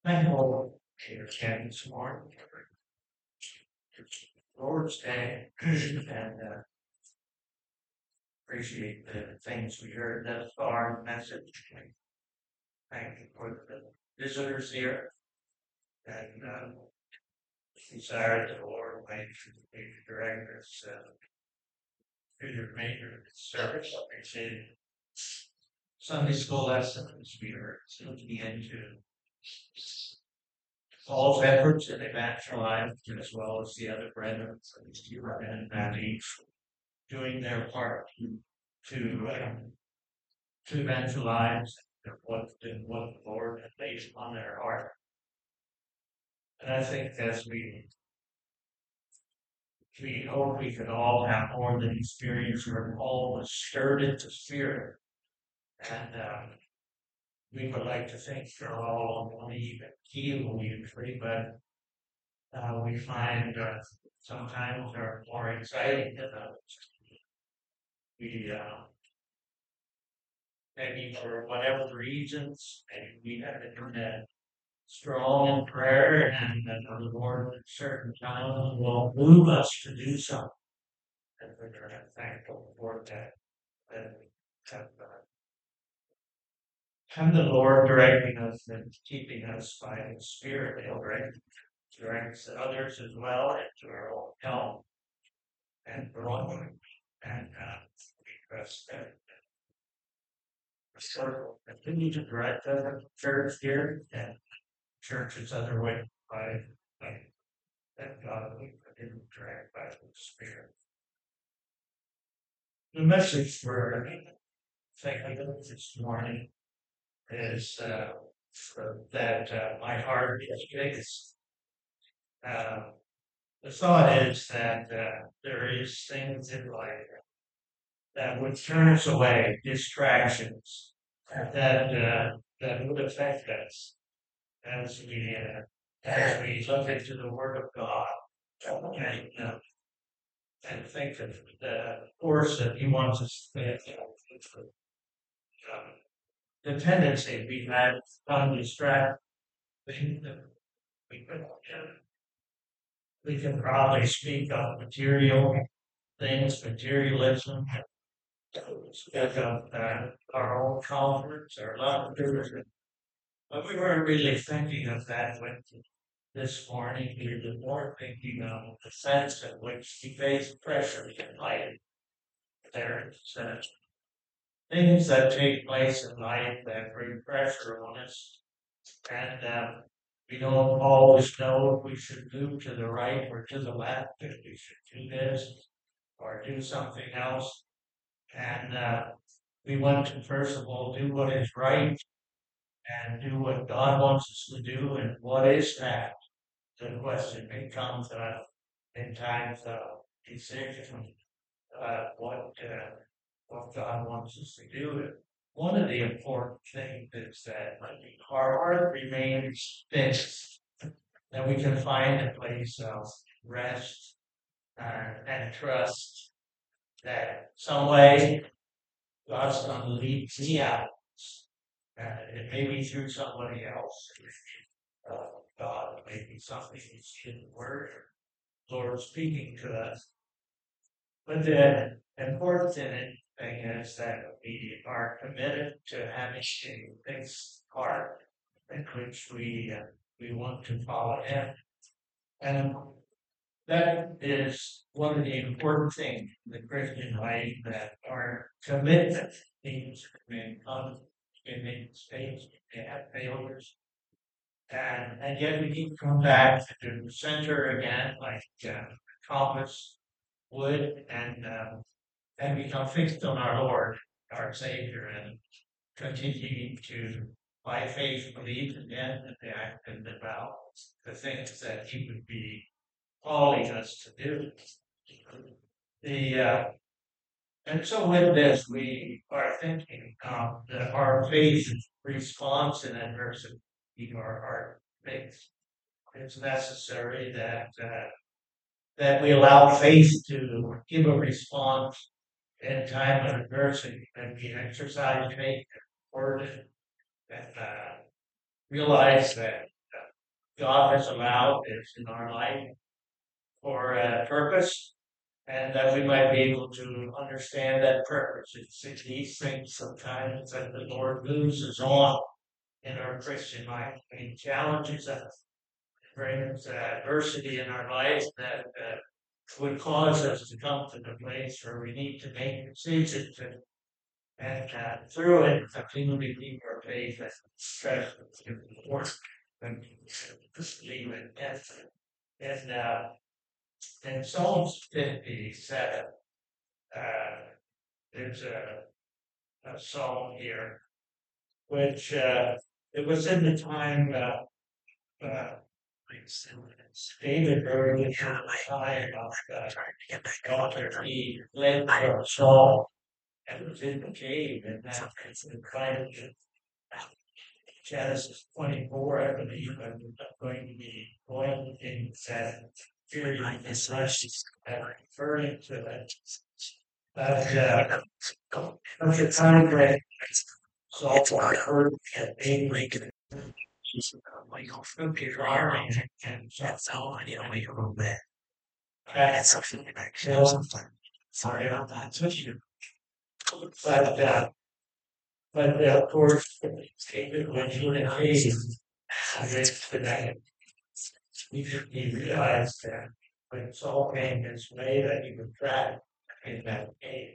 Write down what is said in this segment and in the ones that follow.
Thankful here again this morning. It's Lord's Day, and appreciate the things we heard thus far in the message. Thank you for the visitors here, and desire that the Lord may direct us through the remainder of the service. Appreciate Sunday school lessons we are looking into Paul's efforts in evangelizing, as well as the other brethren and Matthew doing their part to to evangelize what the Lord had placed on their heart. And I think as we hope we could all have more than experience where Paul was stirred into spirit, and we would like to think they're all on one even keel usually, but we find sometimes they're more exciting than others. We maybe for whatever reasons, maybe we have been strong in prayer, and that the Lord at certain times will move us to do something. And we're thankful for that. That we have the Lord directing us and keeping us by His Spirit. He'll direct others as well into our own help and growing. And we trust that continue to direct the church here and churches other way by that God will continue to direct by the Spirit. The message for thinking this morning is that my heart is biggest. The thought is that there is things in life that would turn us away, distractions that would affect us as we look into the Word of God and think of the course that He wants us to take. The tendency we have to distract things that we could we can probably speak of material things, materialism, speak of our own comforts, our love, but we weren't really thinking of that when this morning. We were more thinking of the sense in which we face pressure in life. There's things that take place in life that bring pressure on us, and we don't always know if we should move to the right or to the left, if we should do this or do something else. And we want to, first of all, do what is right and do what God wants us to do. And what is that? The question may come in times of decision, what God wants us to do. One of the important things is that our heart remains fixed, that we can find a place of rest and trust that some way God's going to lead me out. It may be through somebody else. God, it may be something He's hidden word, Lord speaking to us. But the important thing is that we are committed to having a fixed heart in which we want to follow Him. And that is one of the important things in the Christian life, that our commitment needs to remain constant. We may make mistakes, we may have failures, and yet we need to come back to the center again, like Thomas would, and become fixed on our Lord, our Savior, and continue to, by faith, believe in Him and act and about the things that He would be calling us to do. And so with this, we are thinking that our faith response in adversity, our faith, it's necessary that we allow faith to give a response in time of adversity, and we exercise faith and word and realize that God has allowed this in our life for a purpose, and that we might be able to understand that purpose. It's these things sometimes that the Lord moves us on in our Christian life. He challenges us, brings adversity in our life that would cause us to come to the place where we need to make decisions and through it continually keep our faith and trust in the Lord and believe in it. And in Psalms 57, there's a psalm here, which it was in the time David very much shy about after he led Saul and was in the cave and that invited Genesis 24, I believe, I'm going to be going in that period is referring to that. But at the time that Saul heard that David computer army and that's how I need to make a little bit. That's something like sorry about that. But of course, David went to the cave against the night. He realized that when Saul came his way that he was trapped in that cave.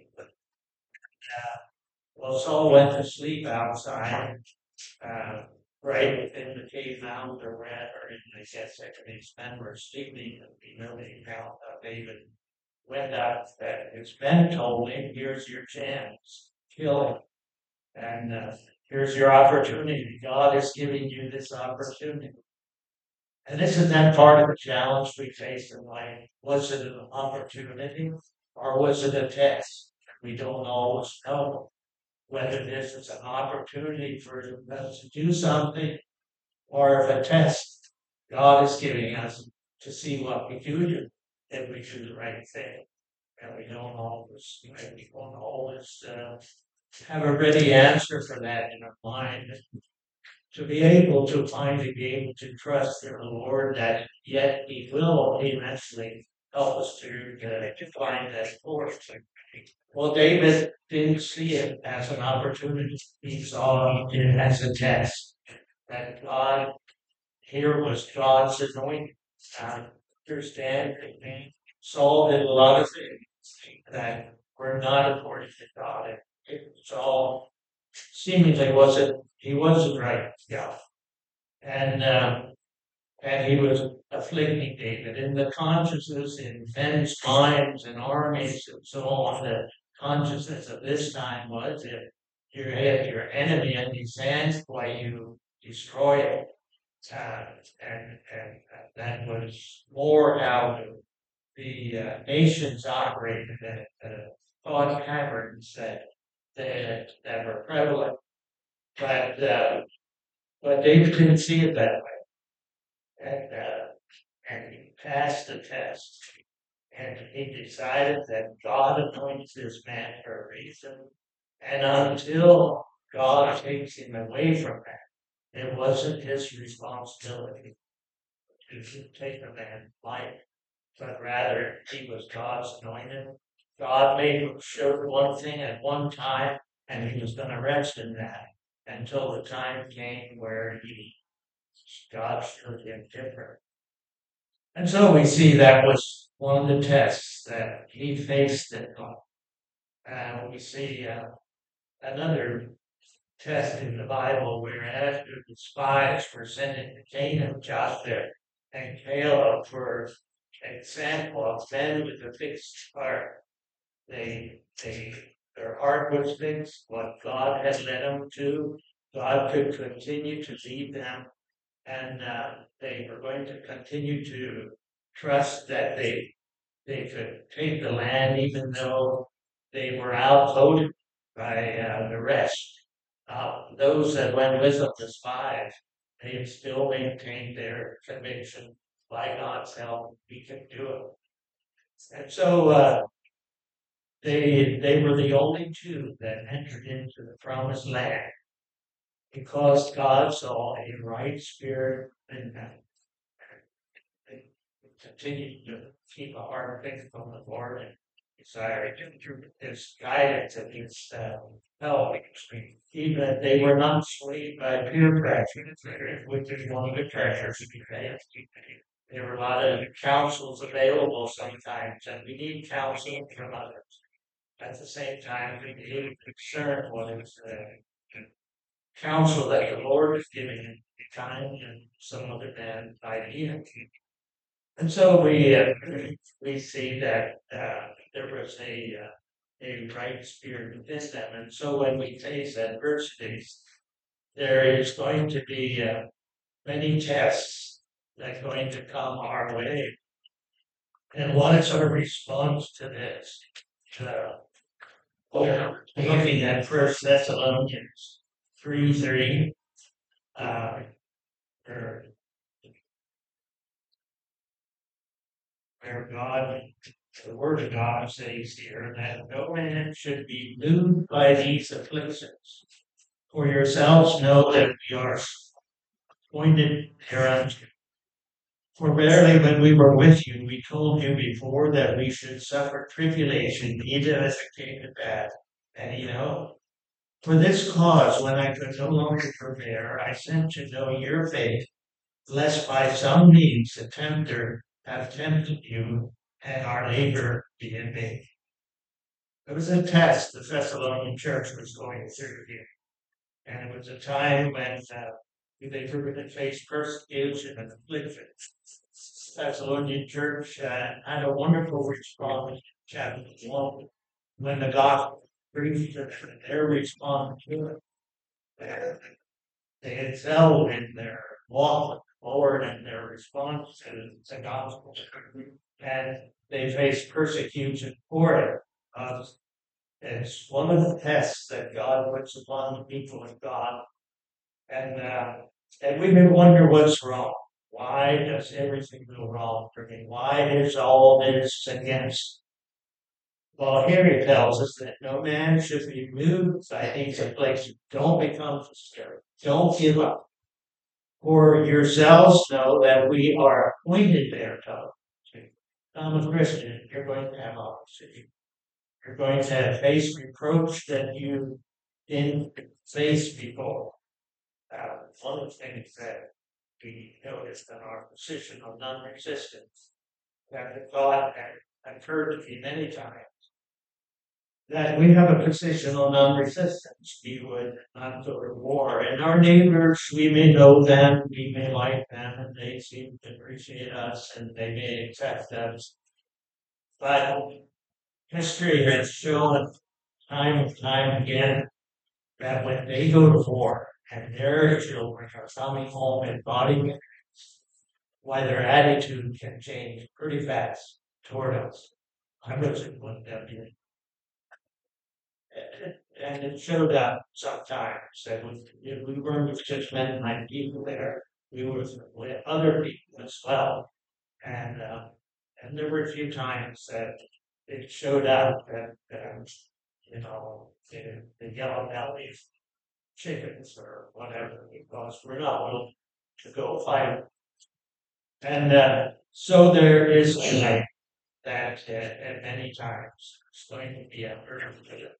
Well, Saul went to sleep outside, right within the cave mound or wherever, and I guess his men were sleeping, and we know the account of David went out that his men told him, here's your chance, kill him. And here's your opportunity. God is giving you this opportunity. And this is that part of the challenge we face in life. Was it an opportunity or was it a test? We don't always know whether this is an opportunity for us to do something or if a test God is giving us to see what we do if we do the right thing. And we don't always have a ready answer for that in our mind. To be able to finally be able to trust in the Lord that yet He will eventually help us to find that course. Well, David didn't see it as an opportunity. He saw it as a test. That God, here was God's anointing. Understand, Saul did a lot of things that were not according to God. Saul seemingly he wasn't right with God. And he was afflicting David. In the consciousness in men's minds and armies and so on, the consciousness of this time was if you had your enemy in his hands, why you destroy it. And that was more how the nations operated at thought patterns that were prevalent. But David didn't see it that way. And he passed the test. And he decided that God anoints this man for a reason. And until God takes him away from that, it wasn't his responsibility to take a man's life, but rather he was God's anointed. God made him sure one thing at one time, and he was going to rest in that until the time came where God showed him different. And so we see that was one of the tests that he faced in God. We see another test in the Bible where after the spies were sent into Canaan, Joshua and Caleb were an example of men with a fixed heart. Their heart was fixed. What God had led them to, God could continue to lead them, and they were going to continue to trust that they could take the land, even though they were outvoted by the rest. Those that went with them, the spies, they still maintained their conviction by God's help, we can do it. And so they were the only two that entered into the promised land because God saw a right spirit in them. continue to keep a heart fixed on the Lord and desire through His guidance and His help. Even if they were not swayed by peer pressure, which is one of the treasures of faith. There were a lot of counsels available sometimes, and we need counsel from others. At the same time, we need to discern what is the counsel that the Lord is giving in time and some other man's idea. And so we see that there was a right spirit within them. And so when we face adversities, there is going to be many tests that are going to come our way. And what is our response to this? Looking at First Thessalonians 3:3, where God, the Word of God says here that no man should be moved by these afflictions. For yourselves know that we are appointed hereunto. For verily, when we were with you, we told you before that we should suffer tribulation, even as it came to pass. And for this cause, when I could no longer forbear, I sent to know your faith, lest by some means the tempter have tempted you, and our labor be in vain. It was a test the Thessalonian church was going through here. And it was a time when they were going to face persecution and affliction. Thessalonian church had a wonderful response in chapter 1 when the gospel preached and their response to it. They excelled in their walk with the Lord and their response to the gospel. And they faced persecution for it. It's one of the tests that God puts upon the people of God. And we may wonder what's wrong. Why does everything go wrong for me? Why is all this against? Well, here he tells us that no man should be moved by these afflictions. Don't become discouraged. Don't give up. For yourselves know that we are appointed thereto. I'm a Christian. You're going to have opposition. You're going to face reproach that you didn't face before. One of the things that we noticed in our position of non-resistance, that the thought had occurred to me many times, that we have a position on non-resistance. We would not go to war. And our neighbors, we may know them, we may like them, and they seem to appreciate us, and they may accept us. But history has shown time and time again that when they go to war and their children are coming home in body injuries, why their attitude can change pretty fast toward us. I wasn't one of them. And it showed up sometimes that we weren't just Mennonite people there, we were with other people as well. And there were a few times that it showed up that, the yellow bellied chickens or whatever, because we're not willing to go fight. And so there is a way that at many times it's going to be a hurdle.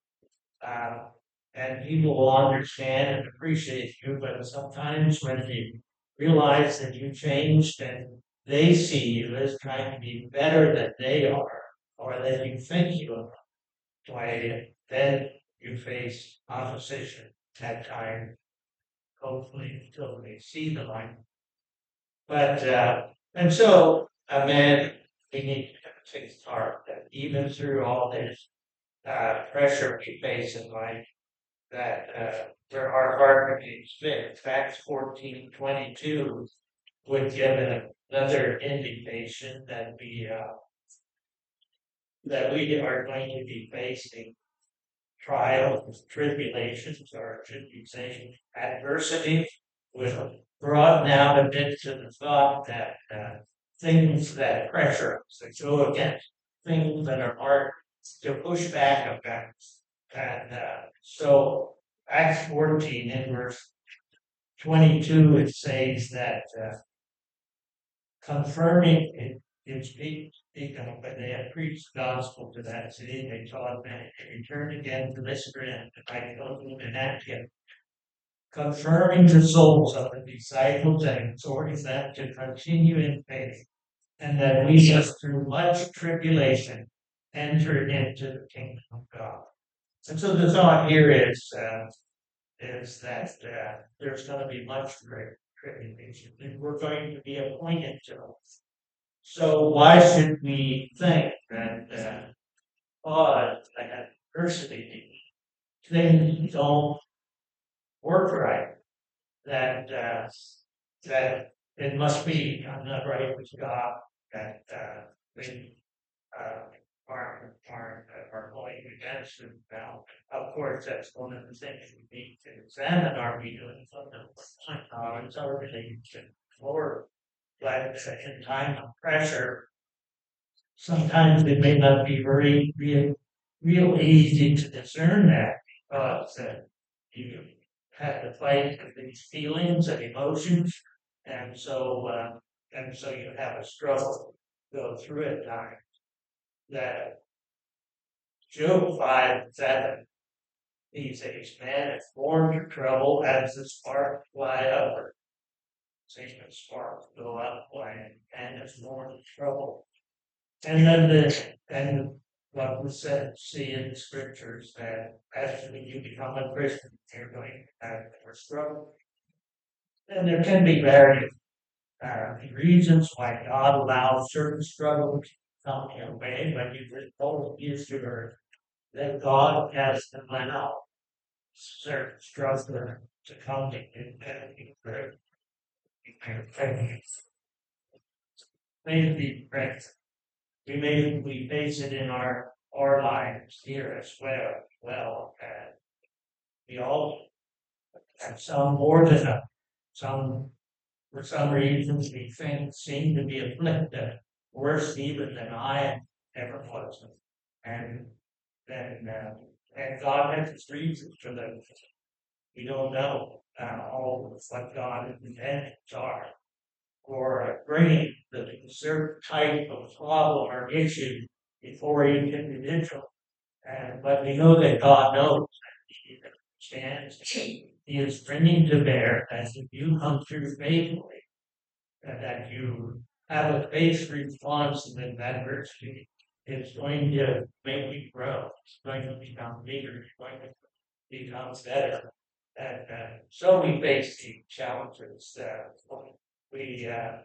And people will understand and appreciate you, but sometimes when they realize that you changed and they see you as trying to be better than they are, or that you think you are, why then you face opposition at times, hopefully until they see the light. But and so a man, we need to take heart that even through all this pressure we face in life, that where our heart remains fixed. Acts 14:22 would give another indication that we are going to be facing trials, tribulations, or should we say adversity, with brought now a bit to the thought that things that pressure us, that go against, things that are hard to push back against. And so Acts 14 in verse 22, it says that confirming It's people, but they have preached the gospel to that city. They taught men to return again to this grand, I go to an Antioch, confirming the souls of the disciples and exhorting them to continue in faith, and that we must, through much tribulation, enter into the kingdom of God. And so the thought here is that there's going to be much tribulation, and we're going to be appointed to it. So why should we think that God that adversity things don't work right? That that it must be I'm not right with God. That we uh, are going against Him now. Of course, that's one of the things we need to examine. Are we doing something? It's our relationship or but in time of pressure, sometimes it may not be real easy to discern that because you have to fight with these feelings and emotions, and so you have a struggle go through it. Time that Job 5:7, he says, "Man is born to trouble as the spark fly upward." Same as sparks go up, and is born to trouble. And then and what we said, see in the scriptures that as you become a Christian, you're going to have more struggle. And there can be various reasons why God allows certain struggles to come your way, but you just always be sure that God has allowed certain struggles to come to you. Maybe we face it in our lives here as well. And we all have some more than enough. Some, for some reasons, we think seem to be afflicted worse even than I ever was. And and God has His reasons for them. We don't know all of what God's intentions are for bringing the certain type of problem or issue before each individual. But we know that God knows and He understands. He is bringing to bear that if you come through faithfully, that you have a faith response in adversity, it's going to make you grow. It's going to become bigger. It's going to become better. And so we face the challenges. We uh,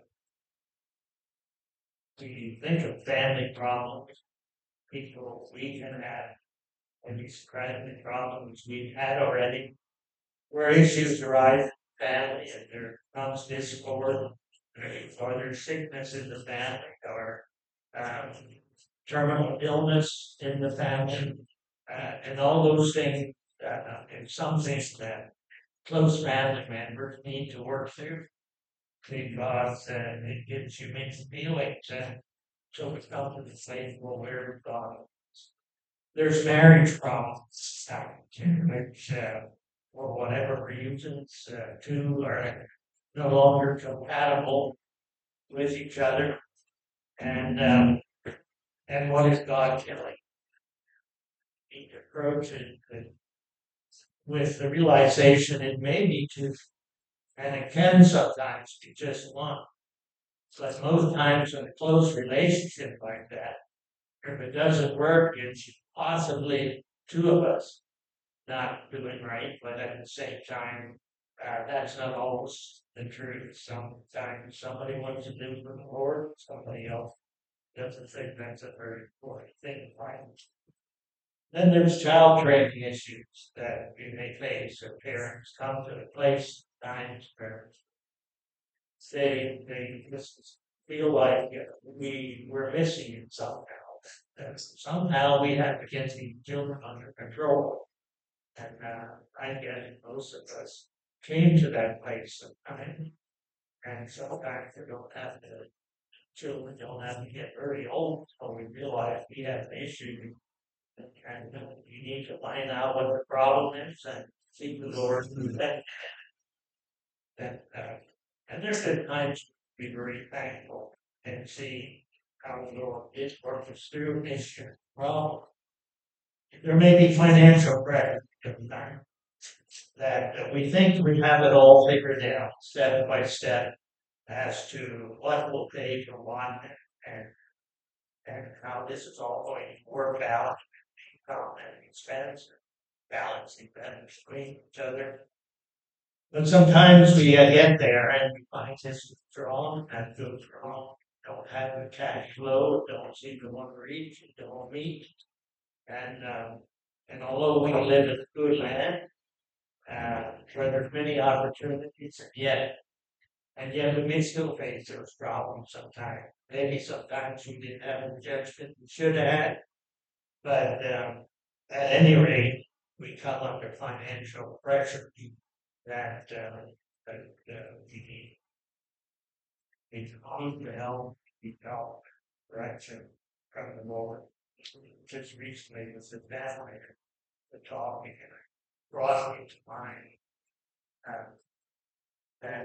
we think of family problems, people we can have, and these family problems we've had already, where issues arise in the family and there comes discord, or there's sickness in the family, or um, terminal illness in the family, and all those things, it's something that close family members need to work through because it gives you mixed feelings. And so we come to the place where God, there's marriage problems, which, for whatever reasons, two are no longer compatible with each other. And what is God killing? He approaches it with the realization it may be two, and it can sometimes be just one. But most times in a close relationship like that, if it doesn't work, it's possibly two of us not doing right, but at the same time, that's not always the truth. Sometimes somebody wants to do for the Lord, somebody else doesn't think that's a very important thing. Right? Then there's child training issues that we may face if parents come to a place, times where they just feel like we're missing it somehow. That somehow we have to get these children under control. And I guess most of us came to that place of time. And sometimes we don't have to, children don't have to get very old until we realize we have an issue. And you need to find out what the problem is and seek the Lord through that. And there's been times to be very thankful and see how it works through issue. Well, there may be financial pressure that we think we have it all figured out step by step as to what will pay for one and and how this is all going to work out, income and expense, balancing them between each other. But sometimes we get there and we find this is wrong, that goes wrong, don't have the cash flow, don't seem to want to reach, don't meet. And and although we live in a good land, where there's many opportunities, and yet we may still face those problems sometimes. Maybe sometimes we didn't have the judgment we should have had, but at any rate, we come under financial pressure that we need to help, we help direction from the Lord. Just recently was a family the talking and brought me to mind uh, that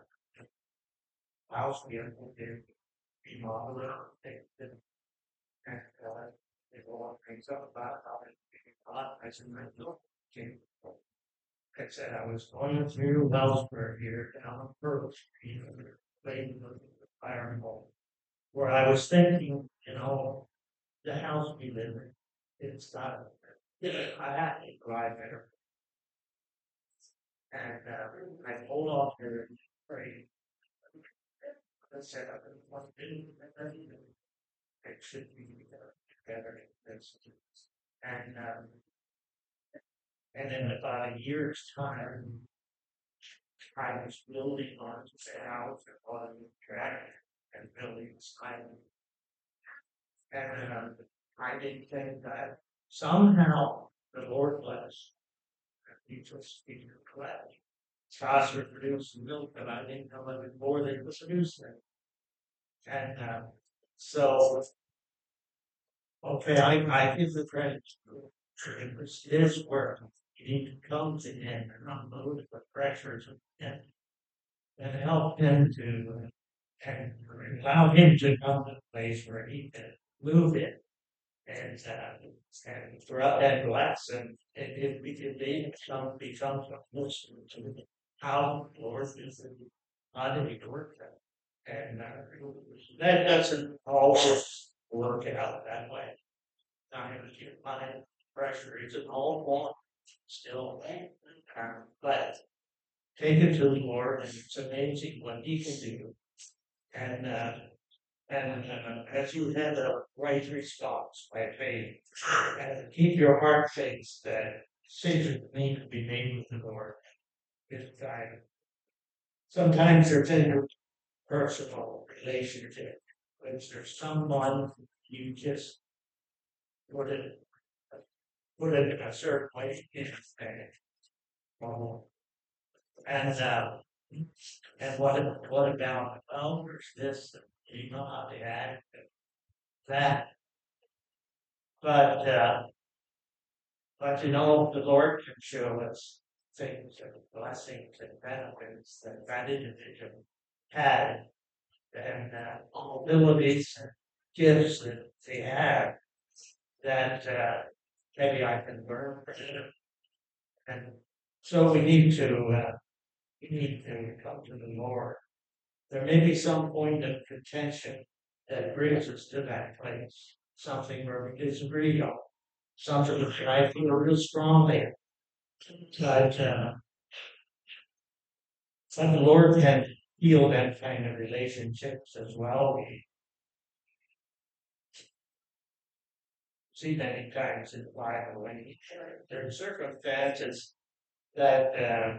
house we have to remodel it and they all things up about how it I said, okay. I said, I was going through Wellsburg here down on Pearl Street, playing the fireball, where I was thinking, the house we live in, it's not, I have to drive there. And I pulled off here and prayed. I said, I didn't want to do anything. It should be together. And and in about a year's time, I was building on the house and on the track and building the side. And I didn't think that somehow the Lord blessed. He just he glad. Cows were producing milk, but I didn't know that more they were producing. And so, okay, I give the credit to it was his work. You need to come to him and unload the pressures of him and help him to and allow him to come to a place where he can move it and throughout that lesson if we can become a Muslim to how the Lord is how did he work that and that doesn't always work out that way. I mean, you find pressure isn't all one still, but take it to the Lord, and it's amazing what He can do. And as you have a right response by faith, and keep your heart fixed that decisions need to be made with the Lord. This time, sometimes there's interpersonal relationship, which there's someone you just put it put it in a certain way in and what about there's this you know how they act that but the Lord can show us things and blessings and benefits that individual had and abilities and gifts that they have that maybe I can learn from them. And so we need to come to the Lord. There may be some point of contention that brings us to that place, something where we disagree on, something that I feel real strongly. But but the Lord can heal that kind of relationships as well. We see many times in the Bible when there are circumstances that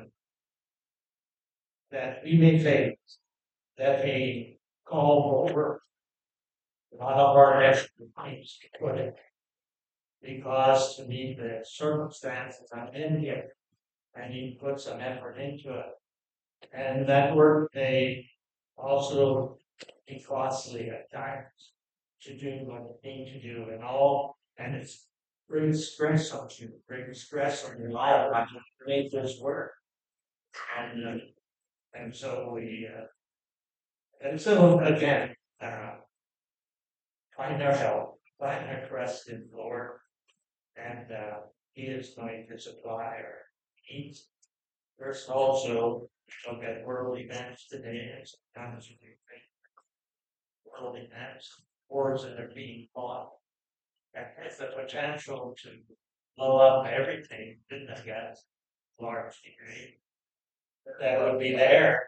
that we may face, that may call for a lot of our effort to put it, because to meet the circumstances I'm in here, I need to put some effort into it. And that work may also be costly at times to do what you need to do and all, and it's brings stress on you, brings stress on your life, like to make this work. And and so we and so again, uh, find our help, find our trust in the Lord, and He is going to supply our needs. There's also look at world events today, and sometimes we think world events, wars that are being fought, and has the potential to blow up everything, didn't I guess, large degree. That would be there,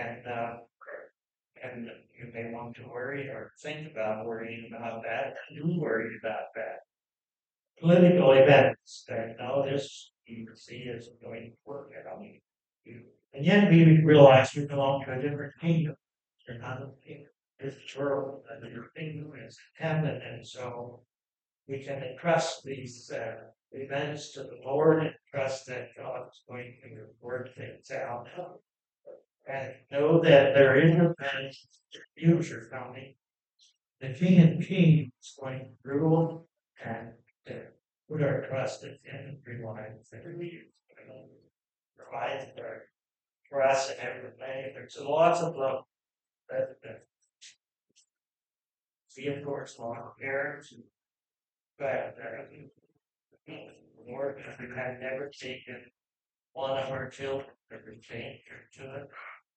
and you may want to worry or think about worrying about that. Do worry about that. Political events that now this you see is going to work out. And yet we realize we belong to a different kingdom. You're not a kingdom. This world and your kingdom is heaven, and so we can entrust these events to the Lord and trust that God is going to work things out. And know that there is a future coming. The King of Kings is going to rule and put our trust in Him, realize that He provides for us in every way. There's lots of love that we, of course, long parents, but Lord, we have never taken one of our children, every danger to it.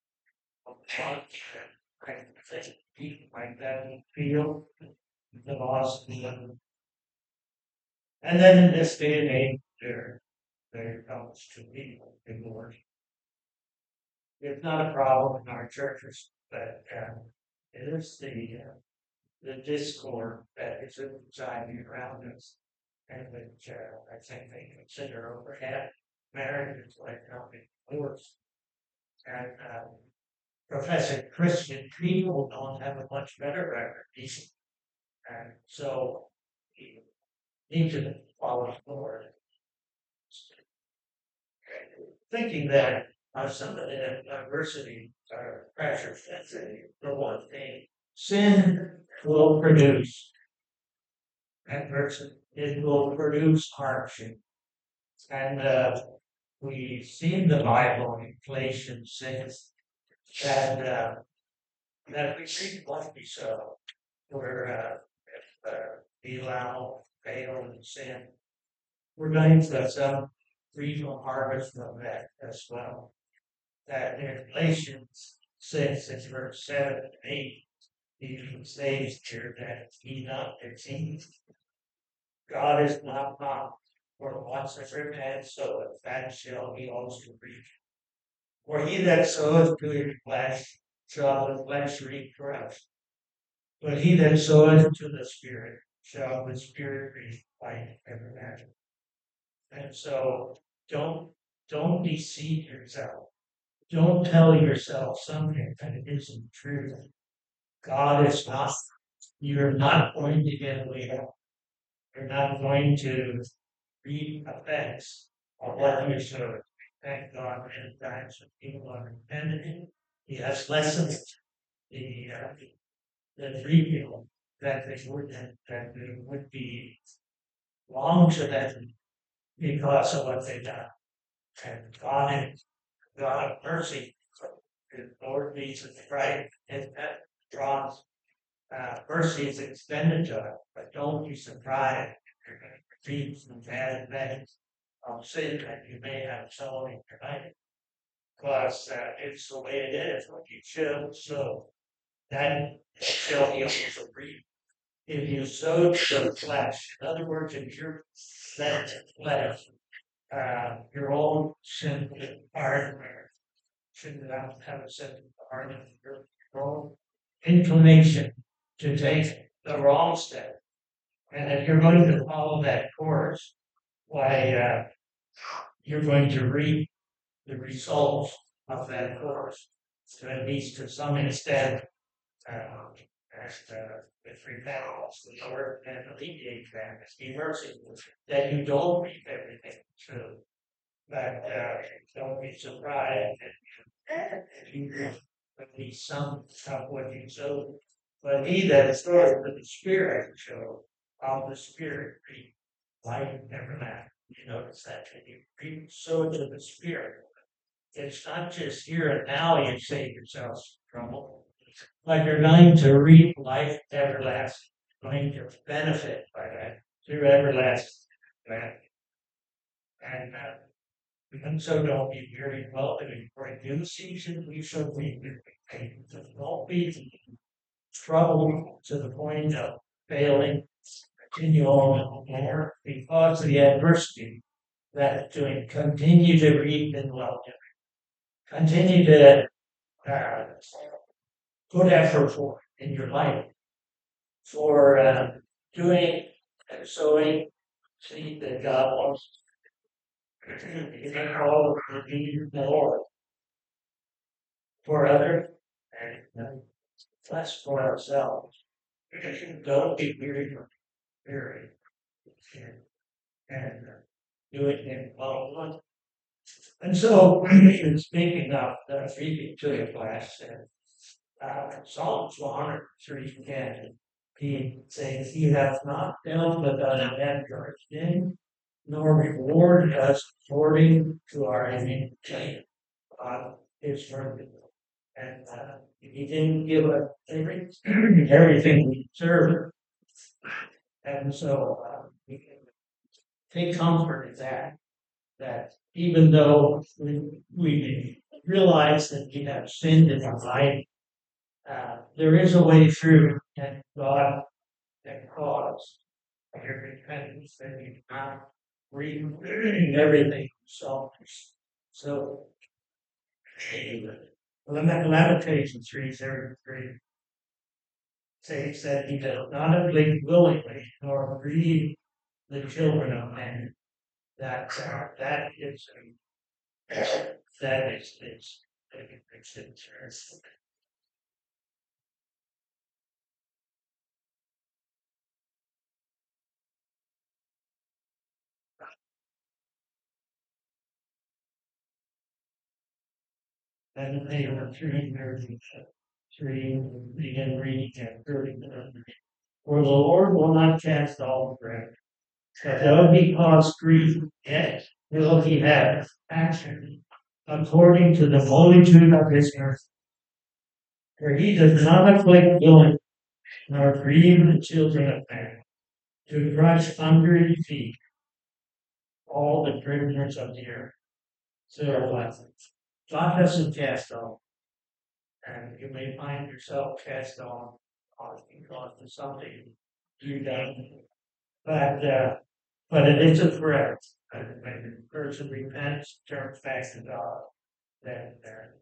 I think people like that will feel the loss of them. And then in this day and age, there comes to people in Lord. It's not a problem in our churches, but it is the discord that is inside around us, and which I think they consider overhead. Marriage is like helping divorce, and professing Christian people don't have a much better record, and so you need to follow the Lord. Thinking that some of the diversity pressures, for one thing, sin will produce adversity. It will produce hardship. And we see in the Bible in Galatians 6 that we read must be so, where if we allow fail and sin, we're going to have some regional harvest from that as well. That in Galatians 6, it's verse 7 and 8, he says here that he not deceived. God is not mocked, for whatsoever man soweth, that shall he also reap. For he that soweth to his flesh shall the flesh reap corruption. But he that soweth to the Spirit shall the Spirit reap life everlasting. And so don't deceive yourself. Don't tell yourself something that it isn't true. God is not. You're not going to get away. You're not going to reap effects of what you should. Thank God many times when people are repentant. He has lessons that reveal that they would be wrong to them because of what they've done. And God of mercy, the Lord Jesus Christ, and that draws mercy is extended to us, but don't be surprised if you're going to receive some bad events of sin that you may have sown in your life. Because it's the way it is, what you sow, so that shall you also reap. If you sow to the flesh, in other words, if you're fed to flesh, your own sinful hardware should not have a sinful hardware, your own inclination to take the wrong step. And if you're going to follow that course, why you're going to reap the results of that course. So at least to some extent, with repentance, the Lord can alleviate that. Be merciful that you don't reap everything true. But don't be surprised if you at least some of what you sow. But he that soweth to the Spirit shall of the Spirit reap life everlasting. You notice that when you sow to the Spirit, it's not just here and now you save yourselves from trouble, but you're going to reap life everlasting. going to benefit by that through everlasting life. And so don't be weary well doing. For in due season we shall reap if we faint. Don't be troubled to the point of failing. Continue on more because of the adversity that is doing. Continue to reap in well doing. Continue to uh, put effort for in your life for doing and sowing seed that God wants. You can call the Lord for others and less for ourselves. Don't be weary or weary and do it in love. And so, speaking of the reading to the class, Psalms 103:10, he says, "He hath not dealt with us after sin, nor rewarded us according to our iniquity." His mercy. And he didn't give us everything we deserve. And so we can take comfort in that even though we realize that we have sinned in our life, there is a way through, and God can cause your repentance that you not read everything selfish. So, Lamentations 3:33 says that he does not afflict willingly nor grieve the children of men. That is this. And they were 3 begin reading at 30. For the Lord will not cast all bread, but though he cause grief, yet will he have action according to the multitude of his mercy. For he does not afflict willingly, nor grieve the children of men, to crush under his feet all the prisoners of the earth. So God doesn't cast off, and you may find yourself cast off because of something you've done. But it is a threat. And when the person repents, turns back to God, then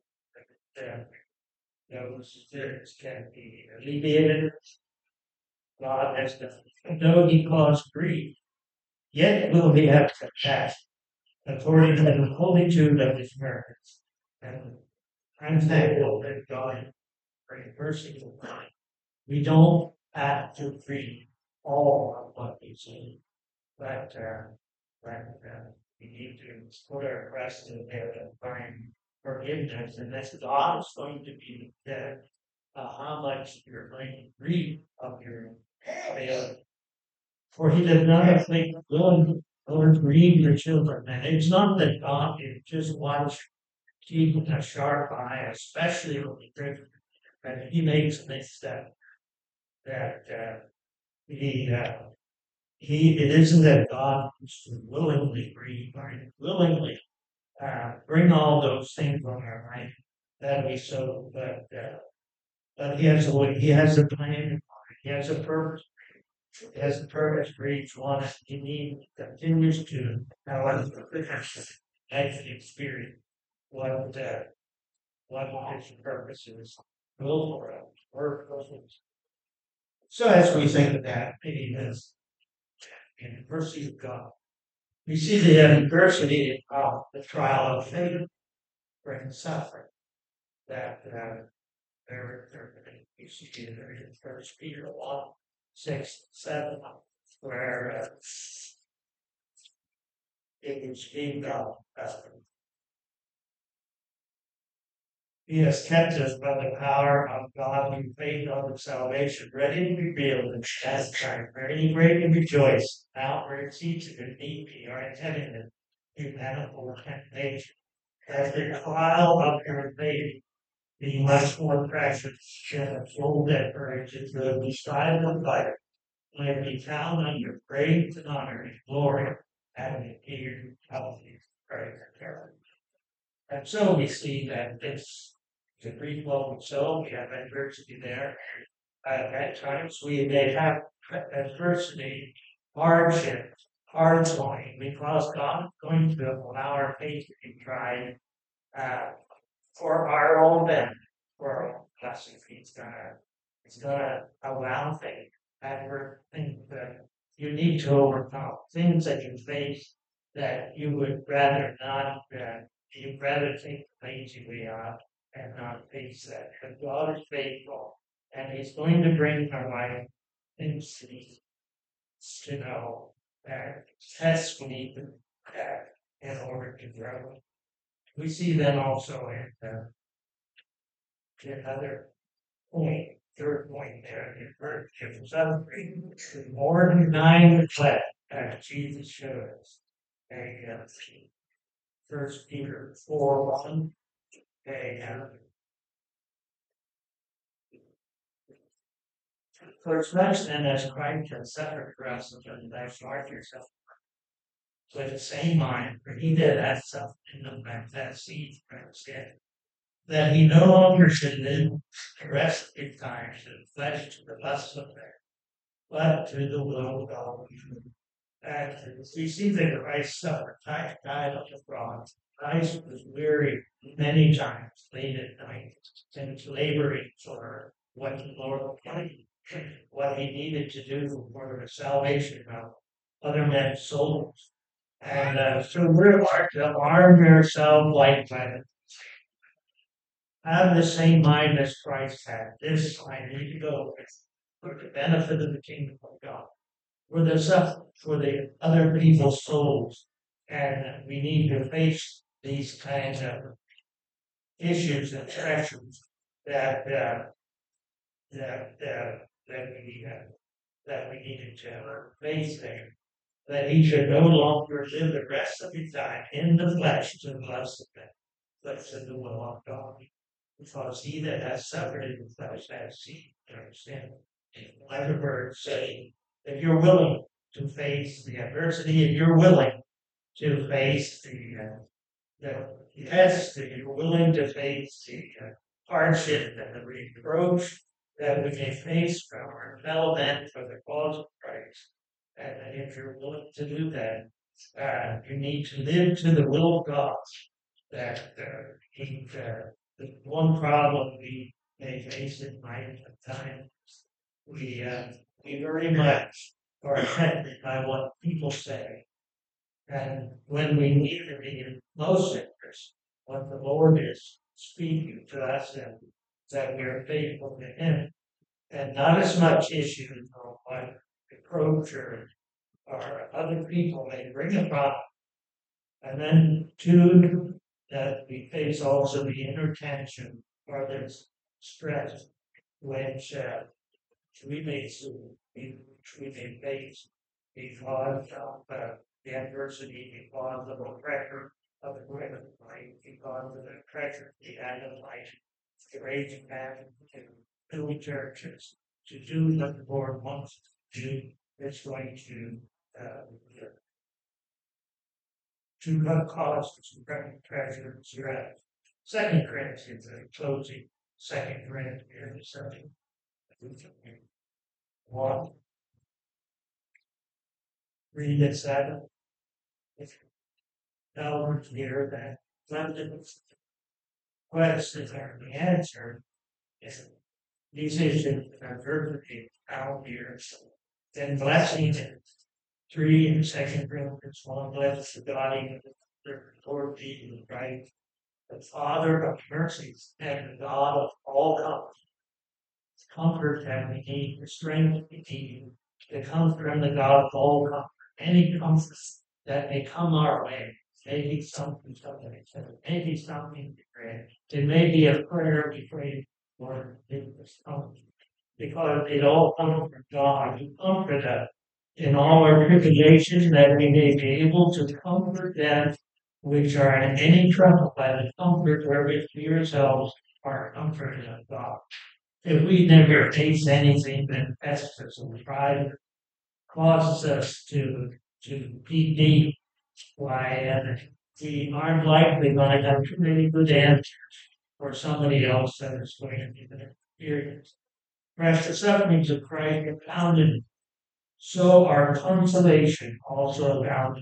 those sins can be alleviated. God has done. Though he caused grief, yet will he have compassion, according to the multitude of his merits. And I'm thankful that God, for his mercy, we don't have to read all of what we see, but we need to put our trust in Him and find forgiveness, and that God is going to be there. How much you're going to read of your failure. For he does not afflict willing or grieve your children. And it's not that God is just watch, keeping a sharp eye, especially when we drink, and he makes this that it isn't that God is to willingly grieve or willingly bring all those things on our life that we so, but he has a plan, he has a purpose. He has a purpose for each one. He continues to actually experience what his purpose is. Will for us, work for us. So as we think of that, maybe this in the mercy of God, we see the adversity of the trial of faith brings suffering. That you see there in First Peter 1:6-7, where it is being God. He has kept us by the power of God in faith unto salvation, ready to be revealed in that time. Very greatly rejoice. Now where it seems to need be or intended in manifold temptation. As the trial of your faith being much more precious than a soul that perishes will be tried of fire, might be found under praise and honor and glory, having appeared healthy, praise and care. And so we see that it's a brief moment. So we have adversity there. At times we may have adversity, hardship, hard going, because God is going to allow our faith to be tried uh, for our own benefit, for our own blessing. He's gonna allow things, adverse things that you need to overcome, things that you face that you would rather not, you'd rather take the lazy way out and not face that. But God is faithful, and He's going to bring our life things to know that tests we need in order to grow. We see then also in another point, third point there, in verse 7, more than denying the flesh, as Jesus showed us. And First Peter 4:1. For as much then as Christ has suffered for us, and thou art yourself with the same mind, for he that hath suffered in the fact that seed for sin, that he no longer should live the rest of his time to the flesh, to the lust of man, but to the will of God. And we see that Christ suffered, died on the cross. Christ was weary many times, late at night, and laboring for what the Lord wanted, what he needed to do for the salvation of other men's souls. And so we're to arm yourself like that. Have the same mind as Christ had. This I need to go for the benefit of the kingdom of God, for the other people's souls, and we need to face these kinds of issues and pressures that that we needed to face there. That he should no longer live the rest of his time in the flesh to the lust of men, but to the will of God. Because he that has suffered in the flesh has seen their sin. Like the bird saying, if you're willing to face the adversity, if you're willing to face the test, if you're willing to face the hardship and the reproach that we may face from our fellow men for the cause of Christ, and if you're willing to do that, you need to live to the will of God. That the one problem we may face in life at times, we very much are affected by what people say. And when we need to be in most interest, what the Lord is speaking to us, and that we are faithful to Him, and not as much issues of what reproach or other people may bring about. And then two, that we face also the inner tension or this stress which we may face because of the adversity, because of the pressure of the great life, because of the pressure of the end of life, the raging passion to build churches, to do what the Lord wants to do. It's going to cause some pressure and stress. Second Corinthians, closing. Second Corinthians 1. Read it 7. Now we're clear that London's questions are the answer. These issues are verbally out here. Then blessing it. 3 in 2 Corinthians 1, bless the God of the Lord Jesus Christ, the Father of mercies and the God of all comfort that we need, the strength we need, the comfort and the God of all comfort, any comfort that may come our way. Maybe something, maybe something different. It may be a prayer we pray for because it all comes from God. He comforted us in all our tribulations, that we may be able to comfort them which are in any trouble by the comfort wherewith we yourselves are comforted of God. If we never face anything that pests us and pride causes us to be deep. Why, and we aren't likely going to have too many good answers for somebody else that is going to be the experience. Whereas the sufferings of Christ abounded, so our consolation also abounded.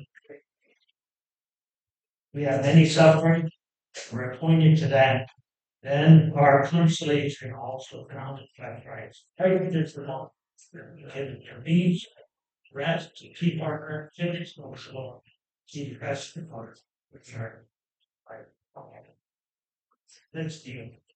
We have many suffering, we're appointed to that. Then our consolation also abounded by Christ. Everything is the law. Given to peace, rest, to keep our activities going, keep rest in heart, which are like, let's deal.